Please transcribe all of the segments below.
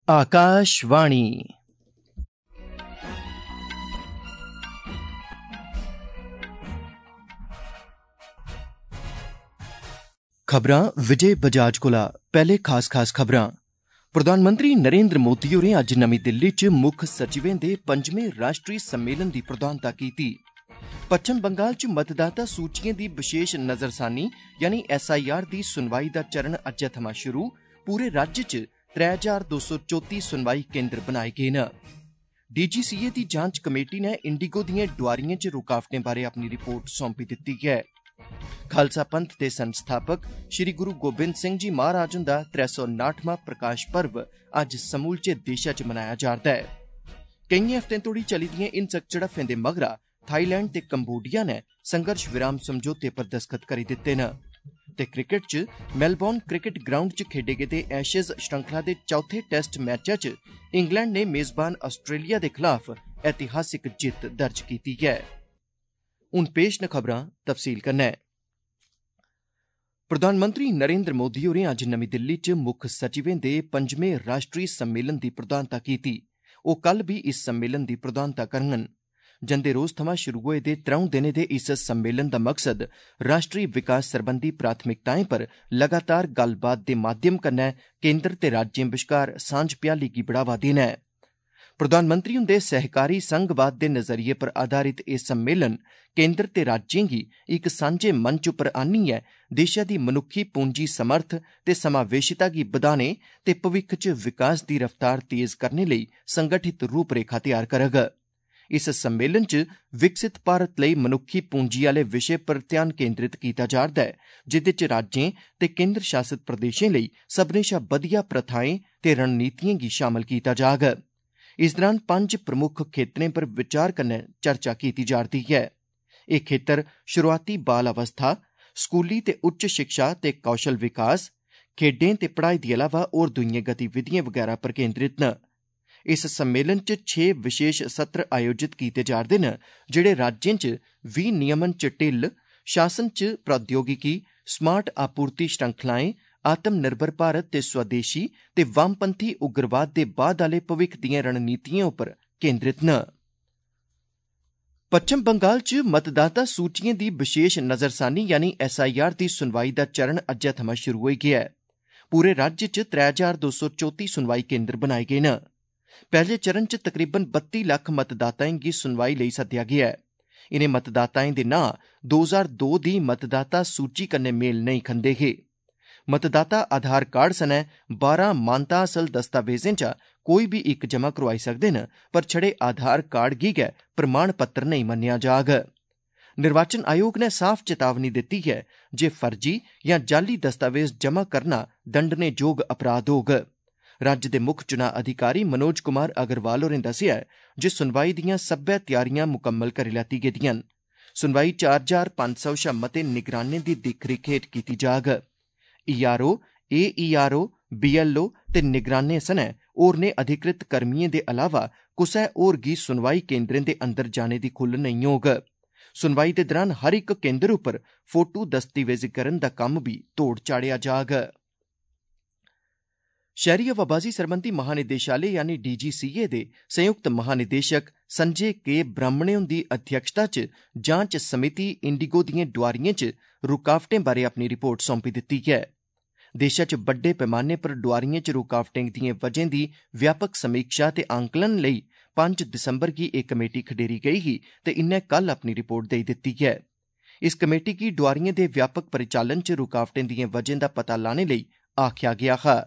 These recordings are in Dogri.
आकाशवाणी। खबरां विजय बजाज कोला। पहले खास खबरां। प्रधानमंत्री नरेंद्र मोदी होरें अज्ज नमीं दिल्ली च मुक्ख सचिवें दे 5वें राष्ट्रीय सम्मेलन दी प्रधानता कीती। पच्छम बंगाल च मतदाता सूचिएं दी विशेष नजरसानी यानी SIR दी सुनवाई दा चरण अज्जै थमां शुरू। पूरे राज्य च 3234 सुनवाई केंद्र बनाए गे न। DGCA दी जांच कमेटी ने इंडिगो दिएं डुआरिएं च रुकावटें बारे अपनी रिपोर्ट सौंपी दित्ती है। खालसा पंथ दे संस्थापक श्री गुरु गोबिंद सिंह जी महाराज हुंदा 359वां प्रकाश पर्व अज्ज समूलचे देशा च मनाया जा'रदा है। केईं हफ्तें तोड़ी चली दिएं हिंसक झड़फ्फें दे मगरा थाईलैंड ते कंबोडिया ने संघर्ष विराम समझौते पर दस्तखत करी दित्ते न। ते क्रिकेट च मेलबोर्न क्रिकेट ग्राउंड च खेडे गेदे एशेज श्रृंखला दे चौथे टेस्ट मैचै च इंग्लैंड ने मेजबान आस्ट्रेलिया दे खिलाफ ऐतिहासिक जित्त दर्ज कीती है। हुण पेश न खबरां तफसील कन्नै। प्रधानमंत्री नरेंद्र मोदी होरें अज्ज नमीं दिल्ली च मुक्ख सचिवें दे 5वें राष्ट्रीय सम्मेलन दी प्रधानता कीती। ओह् कल भी इस सम्मेलन दी प्रधानता करङन। जंदे रोज थमां शुरू होए दे 3 दिनें दे इस सम्मेलन दा मकसद राष्ट्रीय विकास सरबंधी प्राथमिकताएं पर लगातार गल्लबात दे माध्यम कन्नै केंद्र ते राज्यें बश्कार सांझ भ्याली गी बढ़ावा देना ऐ। प्रधानमंत्री हुंदे सहकारी संघवाद दे नजरिए पर आधारित एह् सम्मेलन केंद्र ते राज्यें गी इक सांझे मंच उप्पर आह्न्नियै देशै दी मनुक्खी पूंजी समर्थ ते समावेशिता गी बधाने ते भविक्ख च विकास दी रफ्तार तेज करने लेई संगठित रूपरेखा तैयार करग। इस सम्मेलन च विकसित भारत लेई मनुक्खी पूंजी आह्ले विशे पर ध्यान केंद्रित कीता जा'रदा ऐ, जिह्दे च राज्यें ते केंद्र शासित प्रदेशें लेई सभनें शा बधिया प्रथाएं ते रणनीतिएं गी शामल कीता जाग। इस दौरान 5 प्रमुख खेत्तरें पर विचार कन्नै चर्चा कीती जा'रदी ऐ। एह् खेत्तर शुरुआती बाल अवस्था, स्कूली ते उच्च शिक्षा ते कौशल विकास, खेड्डें ते पढ़ाई दी अलावा होर दुइएं गतिविधिएं वगैरा पर केंद्रित न। इस सम्मेलन च 6 विशेष सत्र आयोजित कीते जा'रदे न, जेह्ड़े राज्यें च विनियमन च ढिल्ल, शासन च प्रौद्योगिकी, स्मार्ट आपूर्ति श्रृंखलाएं, आत्मनिर्भर भारत ते स्वदेशी ते वामपंथी उग्रवाद दे बाद आह्ले भविक्ख दिएं रणनीतिएं उप्पर केंद्रित न। पच्छम बंगाल च मतदाता सूचिएं दी विशेष नजरसानी यानी SIR दी सुनवाई दा चरण अज्जै थमां शुरू होई गेआ ऐ। पूरे राज्य च 3234 सुनवाई केंद्र बनाए गे न। पैह्ले चरण च तकरीबन 32 लक्ख मतदाताएं गी सुनवाई लेई सद्देआ गेआ ऐ। इनें मतदाताएं दे नांऽ 2002 दी मतदाता सूची कन्नै मेल नेईं खंदे हे। मतदाता आधार कार्ड सनै 12 मानता हासल दस्तावेजें चा कोई बी इक जमा करोआई सकदे न, पर छड़े आधार कार्ड गी गै प्रमाण पत्र नेईं मन्नेआ जाग। निर्वाचन आयोग ने साफ चेतावनी दित्ती है जे फर्जी यां जाली दस्तावेज जमा करना दंडने जोग अपराध होग। राज्य दे मुक्ख चुनां अधिकारी मनोज कुमार अग्रवाल होरें दस्सेआ जे सुनवाई दियां सब्बै त्यारियां मुकम्मल करी लैती गेदियां न। सुनवाई 4500 शा मते निगरानें दी दिक्ख-रिक्ख हेठ कीती जाग। ERO, AERO, BLO ते निगरानें सनै होरनें अधिकृत कर्मियें दे अलावा कुसै होर गी सुनवाई केंद्रें दे अंदर जाने दी खुल्ल नेईं होग। सुनवाई दे दौरान हर इक केंद्र उप्पर फोटू दस्तावेजीकरण दा कम्म बी तोड़ चाढ़ेआ जाग। शैह्री हवाबाजी सरबंधी महानिदेशालय यानी DGCA दे संयुक्त महानिदेशक संजय के ब्राह्मणे हुंदी अध्यक्षता च जांच समिति इंडिगो दिएं डुआरिएं च रुकावटें बारे अपनी रिपोर्ट सौंपी दित्ती है। देशा च बड्डे पैमाने पर डुआरिएं च रुकावटें दिएं वजहें दी व्यापक समीक्षा ते आंकलन लेई 5 दिसंबर गी इक कमेटी खडेरी गेई ही ते इन्नै कल अपनी रिपोर्ट देई दित्ती है। इस कमेटी गी डुआरिएं दे व्यापक परिचालन च रुकावटें दिएं वजहें दा पता लाने लेई आखेआ गेआ हा।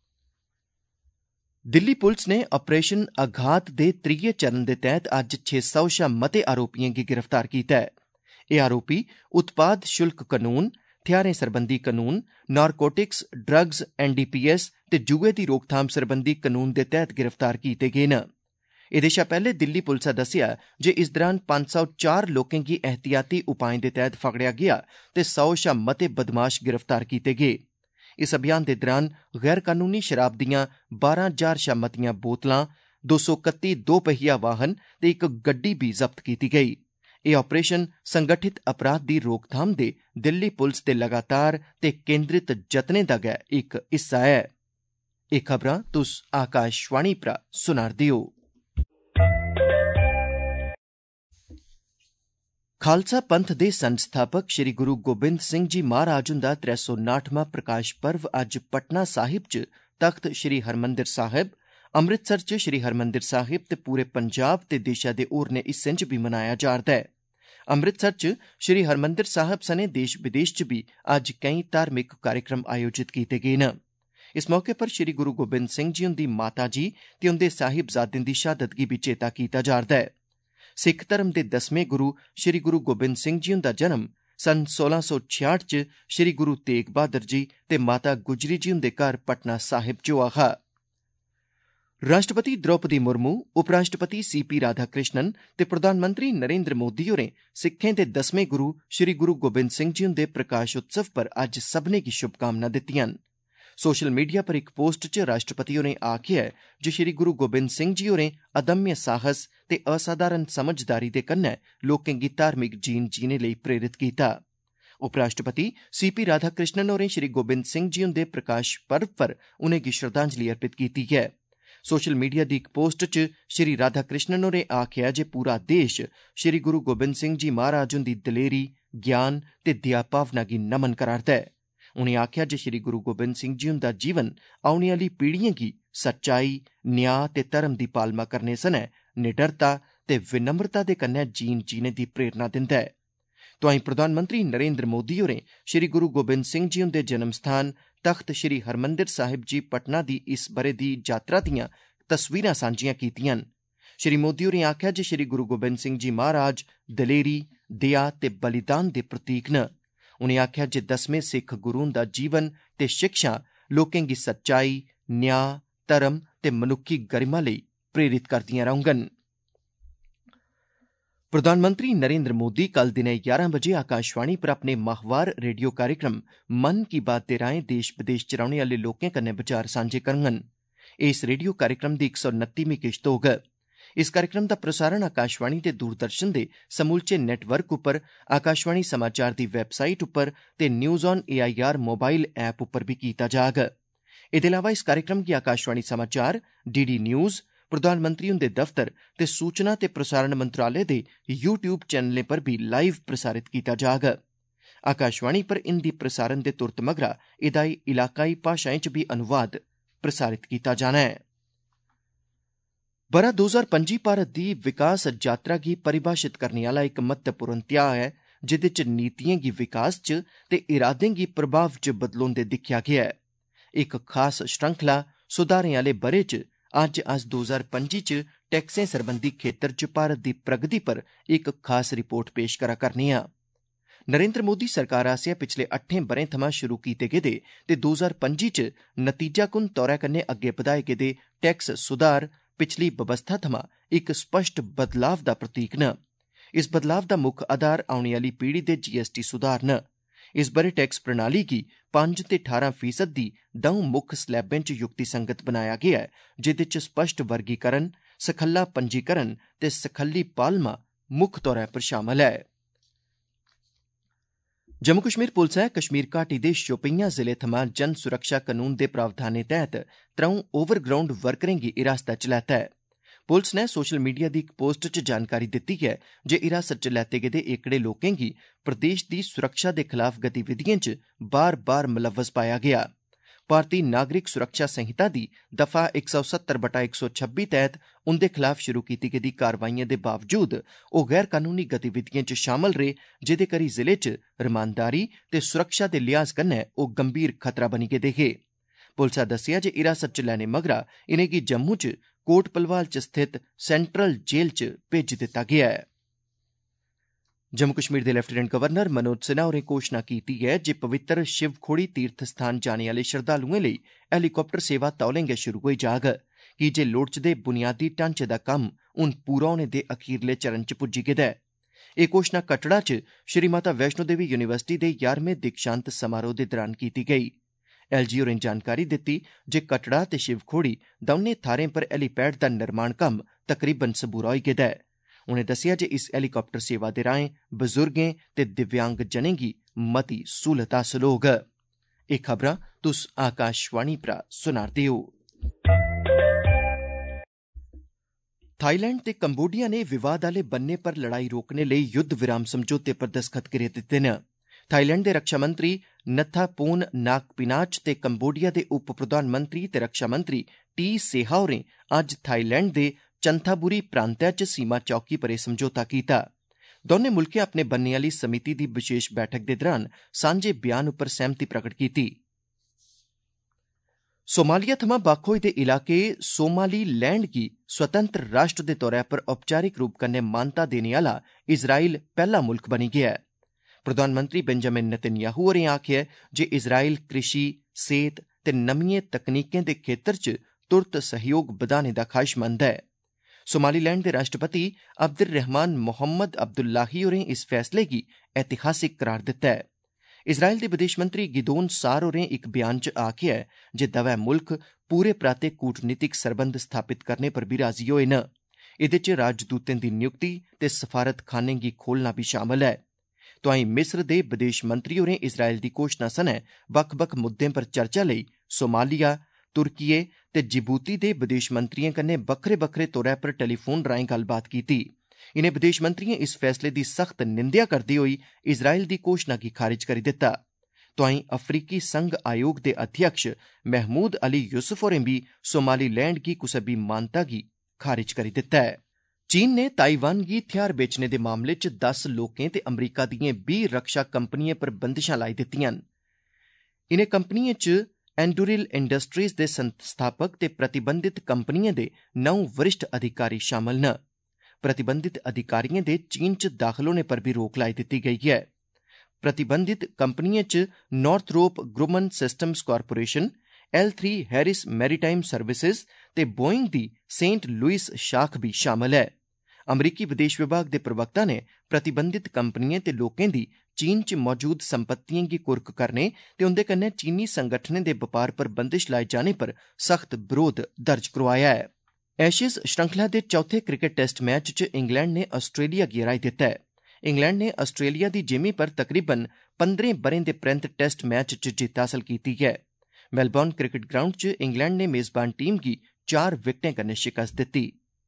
दिल्ली पुलस ने ऑपरेशन आघात दे 3 चरण दे तैह्त अज्ज 600 शा मते आरोपिएं गी गिरफ्तार कीता है। एह् आरोपी उत्पाद शुल्क कनून, हथियारें सरबंधी कनून, नारकोटिक्स, ड्रग्स, NDPS ते जुए दी रोकथाम सरबंधी कनून दे तैह्त गिरफ्तार कीते गे न। एह्दे शा पैह्ले दिल्ली पुलसै दस्सेआ जे इस दौरान 504 लोकें गी एहतियाती उपाएं दे तैह्त फगड़ेआ गेआ ते 100 शा मते बदमाश गिरफ्तार कीते गे। इस अभियान दे दौरान गैर कानूनी शराब दियां 12,000 शा मतियां बोतलां, 231 दो पहिया वाहन ते इक गड्डी बी जब्त कीती गेई। एह् ऑपरेशन संगठित अपराध दी रोकथाम दे दिल्ली पुलस दे लगातार ते केंद्रित जतनें दा गै इक हिस्सा ऐ। एह् खबरां तुस आकाशवाणी परा सुना'रदे ओ। खालसा पंथ दे संस्थापक श्री गुरु गोबिंद सिंह जी महाराज हुंदा 359वां प्रकाश पर्व अज्ज पटना साहिब च तख्त श्री हरमंदिर साहिब, अमृतसर च श्री हरमंदिर साहिब ते पूरे पंजाब ते देशा दे होरनें हिस्सें च बी मनाया जा'रदा ऐ। अमृतसर च श्री हरमंदिर साहिब सने देश विदेश च बी अज्ज केई धार्मिक कार्यक्रम आयोजित कीते गे न। इस मौके पर श्री गुरु गोबिंद सिंह जी हुंदी माता जी ते उंदे साहिबजादें दी शहादत गी बी चेता कीता जा'रदा ऐ। सिख धर्म दे 10वें गुरु श्री गुरु गोबिंद सिंह जी हुंदा जन्म सन 1666 च श्री गुरु तेग बहादुर जी ते माता गुजरी जी हुंदे घर पटना साहिब च होआ हा। राष्ट्रपति द्रौपदी मुर्मू, उपराष्ट्रपति सीपी राधाकृष्णन ते प्रधानमंत्री नरेंद्र मोदी होरें सिखें दे 10वें गुरु श्री गुरु गोबिंद सिंह जी हुंदे प्रकाश उत्सव पर अज्ज सब्भनें गी शुभकामनां दित्तिआं न। सोशल मीडिया पर इक पोस्ट च राष्ट्रपति होरें आखेआ ऐ जे श्री गुरु गोबिंद सिंह जी होरें अदम्य साहस ते असाधारण समझदारी दे कन्नै लोकें गी धार्मिक जीन जीने लेई प्रेरित कीता। उपराष्ट्रपति सीपी राधाकृष्णन होरें श्री गोबिंद सिंह जी हुंदे प्रकाश पर्व पर उनेंगी श्रद्धांजलि अर्पित कीती ऐ। सोशल मीडिया दी इक पोस्ट च श्री राधाकृष्णन होरें आखेआ जे पूरा देश श्री गुरु गोबिंद सिंह जी महाराज हुंदी दलेरी, ज्ञान ते दया भावना गी नमन करा'रदा ऐ। उनें आखेआ जे श्री गुरु गोबिंद सिंह जी हुंदा जीवन औने आह्ली पीढ़िएं गी सच्चाई, न्याय ते धर्म दी पालमा करने सनै निडरता ते विनम्रता दे कन्नै जीन जीने दी प्रेरणा दिंदा ऐ। तोआईं प्रधानमंत्री नरेंद्र मोदी होरें श्री गुरु गोबिंद सिंह जी हुंदे जन्म स्थान तख्त श्री हरमंदिर साहिब जी पटना दी इस ब'रे दी यात्रा दिआं तस्वीरां सांझियां कीतिआं न। श्री मोदी होरें आखेआ जे श्री गुरु गोबिंद सिंह जी महाराज दलेरी, दया ते बलिदान दे प्रतीक न। उनें आखेआ जे 10वें सिख गुरु हुंदा जीवन ते शिक्षा लोकें गी सच्चाई, न्याय, धर्म ते मनुक्खी गरिमा लेई प्रेरित करदिआं रौह्ङन। प्रधानमंत्री नरेंद्र मोदी कल दिनै 11 बजे आकाशवाणी पर अपने माहवार रेडियो कार्यक्रम मन की बात दे राएं देश विदेश च रौह्ने आह्ले लोकें कन्नै विचार सांझे करङन। इस रेडियो कार्यक्रम दी 129वीं किश्त होग। इस कार्यक्रम दा प्रसारण आकाशवाणी ते दूरदर्शन दे समूलचे नेटवर्क उप्पर, आकाशवाणी समाचार दी वैबसाइट उप्पर ते news on AIR mobile app उप्पर बी कीता जाग। एह्दे अलावा इस कार्यक्रम गी आकाशवाणी समाचार, DD न्यूज़, प्रधानमंत्री हुंदे दफ्तर ते सूचना ते प्रसारण मंत्रालय दे YouTube चैनलें पर बी लाइव प्रसारित कीता जाग। आकाशवाणी पर हिंदी प्रसारण दे तुरत मगरा एह्दा इलाकाई भाषाएं च बी अनुवाद प्रसारित कीता जाना ऐ। ब'रा 2025 भारत दी विकास यात्रा गी परिभाषित करने आह्ला इक महत्वपूर्ण ध्याऽ ऐ जेह्दे च नीतिएं गी विकास च ते इरादें गी प्रभाव च बदलोंदे दिक्खेआ गेआ ऐ। इक खास श्रृंखला सुधारें आह्ले ब'रे च अज्ज अस 2025 च टैक्सें सरबंधी खेतर च भारत दी प्रगति पर इक खास रिपोर्ट पेश करा करने आं। नरेंद्र मोदी सरकार आसेआ पिछले 8 ब'रें थमां शुरू कीते गेदे ते 2025 च नतीजाकुन तौरा कन्नै अग्गे बधाए गेदे टैक्स सुधार पिछली बवस्था थमां इक स्पष्ट बदलाव दा प्रतीक न। इस बदलाव दा मुक्ख आधार औने आह्ली पीढ़ी दे GST सुधार न। इस ब'रे टैक्स प्रणाली गी 5 ते 18% दी द'ऊं मुक्ख स्लैबें च युक्तिसंगत बनाया गेआ ऐ, जेह्दे च स्पष्ट वर्गीकरण, सखल्ला पंजीकरण ते सखल्ली पालमा मुक्ख तौरा पर शामल ऐ। जम्मू कश्मीर पुलसै कश्मीर घाटी दे शोपियां जिले थमां जन सुरक्षा कानून दे प्रावधानें तैह्त 3 ओवरग्राउंड वर्करें गी हिरासत च लैता ऐ। पुलस नै सोशल मीडिया दी इक पोस्ट च जानकारी दित्ती ऐ जे हिरासत च लैते गेदे एह्कड़े लोकें गी प्रदेश दी सुरक्षा दे खलाफ गतिविधिएं च बार-बार मुलव्वस पाया गेआ। भारती नागरिक सुरक्षा संहिता दी दफा 170/126 तैह्त उंदे खलाफ शुरू कीती गेदी कार्रवाइएं दे बावजूद ओह् गैर कानूनी गतिविधिएं च शामल रेह्, जेह्दे करी जिले च रमानदारी ते सुरक्षा दे लिहाज कन्नै ओह् गंभीर खतरा बनी गेदे हे। पुलसै दस्सेआ जे हिरासत च लैने मगरा इनेंगी जम्मू च कोट भलवाल च स्थित सेंट्रल जेल च भेजी दित्ता गेआ ऐ। जम्मू कश्मीर दे लेफ्टिनेंट गवर्नर मनोज सिन्हा होरें घोषणा कीती ऐ जे पवित्र शिवखोड़ी तीर्थ स्थान जाने आह्ले श्रद्धालुएं लेई हैलीकाप्टर सेवा तौलें गै शुरू होई जाग, की जे लोड़चदे बुनियादी ढांचे दा कम्म हून पूरा होने दे अखीरले चरण च पुज्जी गेदा ऐ। एह् घोषणा कटड़ा च श्री माता वैष्णो देवी यूनिवर्सिटी दे 11वें दीक्षांत समारोह दे दौरान कीती गेई। LG होरें जानकारी दित्ती जे कटड़ा ते शिवखोड़ी दौनें थाह्रें पर हैलीपैड दा निर्माण कम्म तकरीबन सबूरा होई गेदा ऐ। उनें दस्सेआ जे इस हैलीकाप्टर सेवा दे राएं बजुर्गें ते दिव्यांग जनें गी मती सहूलत हासल होग। एह् खबरां तुस आकाशवाणी परा सुना'रदे ओ। थाईलैंड ते कंबोडिया ने विवाद आले बन्ने पर लड़ाई रोकने लेई युद्ध विराम समझौते पर दस्तखत करी दित्ते न। थाईलैंड दे रक्षा मंत्री नथापोन नागपिनाच ते कंबोडिया दे उप प्रधानमंत्री ते रक्षा मंत्री टी सेहा होरें अज्ज थाईलैंड दे चंथाबुरी प्रांतै च सीमा चौकी पर एह् समझौता कीता। दौनें मुल्खें अपने बन्ने आली समिति दी विशेष बैठक दे दौरान सांझे बयान उप्पर सैह्मति प्रगट कीती। सोमालिया थमां बक्ख होए दे इलाके सोमालीलैंड गी स्वतंत्र राष्ट्र दे तौरा पर औपचारिक रूप कन्नै मानता देने आह्ला इजराइल पैह्ला मुल्ख बनी गेआ ऐ। प्रधानमंत्री बेंजामिन नेतन्याहू होरें आखेआ जे इजराइल कृषि, सेह्त ते नमियें तकनीकें दे खेत्तर च तुरत सहयोग बधाने दा ख्वाहिशमंद ऐ। सोमालीलैंड दे राष्ट्रपति अब्दुर्रहमान मोहम्मद अब्दुल्लाही होरें इस फैसले गी ऐतिहासिक करार दित्ता ऐ। इजराइल दे विदेश मंत्री गिदोन सार होरें इक बयान च आखेआ ऐ जे दवै मुल्ख पूरे पराते कूटनीतिक सरबंध स्थापित करने पर बी राजी होए न। एह्दे च राजदूतें दी नियुक्ति ते सफारतखानें गी खोलना बी शामल ऐ। तोआईं मिस्र दे विदेश मंत्री होरें इजराइल दी घोशणा सनै बक्ख बक्ख मुद्दें पर चर्चा लेई सोमालिया, तुर्किये ते जिबूती दे विदेश मंत्रियें कन्नै बक्खरे बक्खरे तौरा पर टेलीफोन राएं गल्लबात कीती। इनें विदेश मंत्रियें इस फैसले दी सख्त निंदेआ करदे होई इजराइल दी घोशणा गी खारिज करी दित्ता। तोआईं अफ्रीकी संघ आयोग दे अध्यक्ष महमूद अली यूसुफ होरें बी सोमालीलैंड गी कुसै बी मानता गी खारिज करी दित्ता ऐ। चीन ने ताइवान गी हथियार बेचने दे मामले च 10 लोकें ते अमरीका दिएं 20 रक्षा कंपनियें पर बंदिशां लाई दित्तियां न। इनें कंपनियें च एंडुरिल इंडस्ट्रीज दे संस्थापक ते प्रतिबंधित कंपनियें दे 9 वरिष्ठ अधिकारी शामल न। प्रतिबंधित अधिकारियें दे चीन च दाखल होने पर भी रोक लाई दित्ती गेई है। प्रतिबंधित कंपनियें च Northrop Grumman systems corporation, L3 Harris maritime services ते बोइंग दी सेंट लुइस शाख भी शामल है। अमरीकी विदेश विभाग दे प्रवक्ता ने प्रतिबंधित कंपनियें ते लोकें दी चीन च मौजूद संपत्तियें गी कुर्क करने ते उंदे कन्नै चीनी संगठनें दे बपार पर बंदिश लाए जाने पर सख्त बरोध दर्ज करोआया है। एशेज श्रृंखला दे चौथे क्रिकेट टेस्ट मैच च इंग्लैंड ने आस्ट्रेलिया गी हराई दित्ता ऐ। इंग्लैंड ने आस्ट्रेलिया दी जिमीं पर तकरीबन 15 ब'रें दे परैंत टेस्ट मैच च जित्त हासल कीती ऐ। मेलबर्न क्रिकेट ग्राउंड च इंग्लैंड ने मेजबान टीम गी 4 विकेटें कन्नै शिकस्त दित्ती।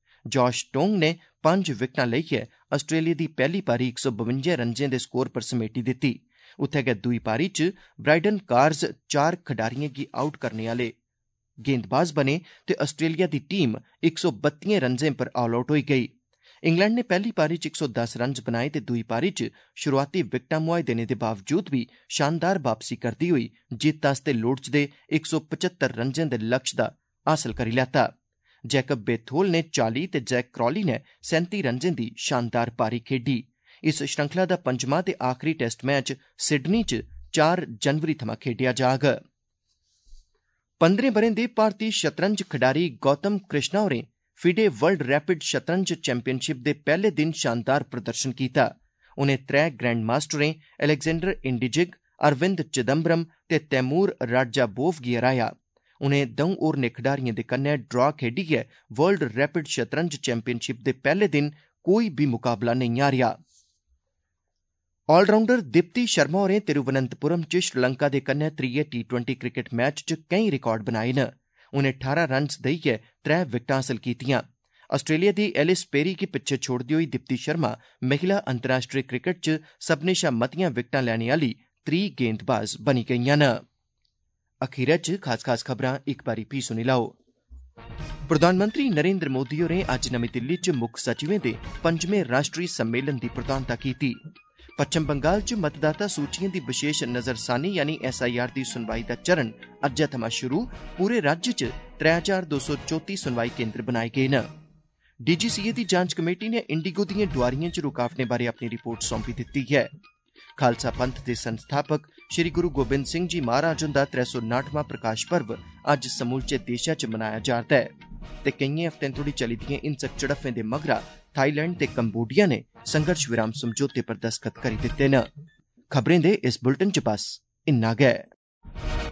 जॉश टोंग ने 5 विकेटां लेइयै आस्ट्रेलिया दी पैह्ली पारी 152 रन्जें दे स्कोर पर समेटी दित्ती। उत्थै गै दूई पारी च ब्राइडन कार्स 4 खडारियें गी आउट करने आह्ले गेंदबाज बने ते आस्ट्रेलिया दी टीम 132 रन्जें पर ऑल आउट होई गेई। इंग्लैंड ने पैह्ली पारी च 110 रन बनाए ते दूई पारी च शुरुआती विकेटां मुहाई देने दे बावजूद बी शानदार वापसी करदी होई जित्त आस्तै लोड़चदे 175 रन्जें दे लक्ष्य दा हासल करी लैता। जैकब बेथोल ने 40 ते जैक क्रॉली ने 37 रन्जें दी शानदार पारी खेढी। इस श्रृंखला दा पंजमां ते आखिरी टेस्ट मैच सिडनी च 4 जनवरी थमां खेढेआ जाग। 15 ब'रें दे भारती शतरंज खडारी गौतम कृष्णा होरें फिडे वर्ल्ड रैपिड शतरंज चैंपियनशिप दे पैह्ले दिन शानदार प्रदर्शन कीता। उनें 3 ग्रैंड मास्टरें अलेक्जेंडर इंडिजिग, अरविंद चिदम्बरम ते तैमूर राजाबोव गी हराया। उनें 2 होरनें खडारियें दे कन्नै ड्रा खेढियै वर्ल्ड रैपिड शतरंज चैंपियनशिप दे पैह्ले दिन कोई बी मुकाबला नेईं हारेआ। ऑलराउंडर दीप्ति शर्मा होरें तिरुवनंतपुरम च श्रीलंका दे कन्नै त्रीये T20 क्रिकेट मैच च केईं रिकार्ड बनाए न। उनें 18 रन्स देइयै 3 विकेटां हासल कीतियां। आस्ट्रेलिया दी एलिस पेरी गी पिच्छे छोड़दी होई दीप्ति शर्मा महिला अंतर्राष्ट्रीय क्रिकेट च सभनें शा मतियां विकेटां लैने आह्ली त्री गेंदबाज बनी गेईआं न। अखीरै च खास खबरां इक बारी फ्ही सुनी लैओ। प्रधानमंत्री नरेंद्र मोदी होरें अज्ज नमीं दिल्ली च मुक्ख सचिवें दे 5वें राष्ट्री सम्मेलन दी प्रधानता कीती। पच्छम बंगाल च मतदाता सूचियें दी विशेष नजरसानी यानी SIR दी सुनवाई दा चरण अज्जै थमां शुरू। पूरे राज्य च 3234 सुनवाई केंद्र बनाए गे न। DGCA दी जांच कमेटी ने इंडिगो दिएं डोआरियें च रुकावटें बारे अपनी रिपोर्ट सौंपी दित्ती है। खालसा पंथ दे संस्थापक श्री गुरु गोबिंद सिंह जी महाराज हुंदा 359वां प्रकाश पर्व अज्ज समूलचे देशै च मनाया जा'रदा ऐ ते केइयें हफ्तें तोड़ी चली दिएं हिंसक झड़फ्फें दे मगरा थाईलैंड ते कंबोडिया ने संघर्ष विराम समझौते पर दस्तखत करी दित्ते न। खबरें दे इस बुलेटिन च बस इन्ना गै।